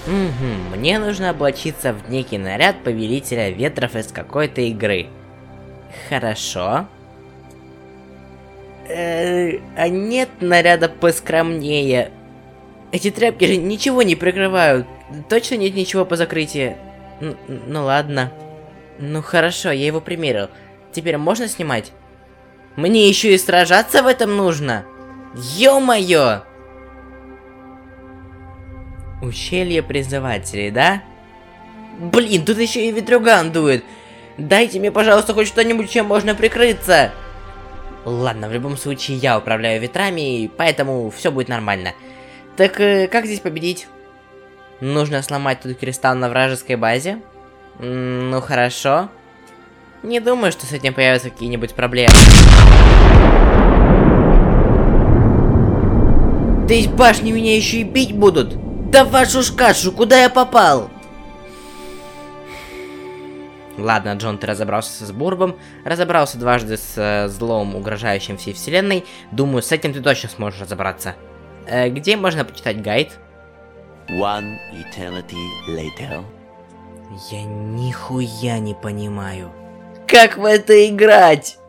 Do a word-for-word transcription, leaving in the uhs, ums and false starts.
Угу, мне нужно облачиться в некий наряд повелителя ветров из какой-то игры. Хорошо. Э, а нет наряда поскромнее? Эти тряпки же ничего не прикрывают. Точно нет ничего по закрытию? Н ну ладно. Ну хорошо, я его примерил. Теперь можно снимать? Мне еще и сражаться в этом нужно? Ё-моё! Ущелье призывателей, да? Блин, тут еще и ветрюган дует. Дайте мне, пожалуйста, хоть что-нибудь, чем можно прикрыться. Ладно, в любом случае я управляю ветрами, поэтому все будет нормально. Так, э, как здесь победить? Нужно сломать тут кристалл на вражеской базе? М, ну хорошо. Не думаю, что с этим появятся какие-нибудь проблемы. Да из башни меня еще и бить будут! Да вашу ж кашу, куда я попал? Ладно, Джон, ты разобрался с Бурбом, разобрался дважды с э, злом, угрожающим всей вселенной. Думаю, с этим ты точно сможешь разобраться. Э, где можно почитать гайд? One eternity later. Я нихуя не понимаю. Как в это играть?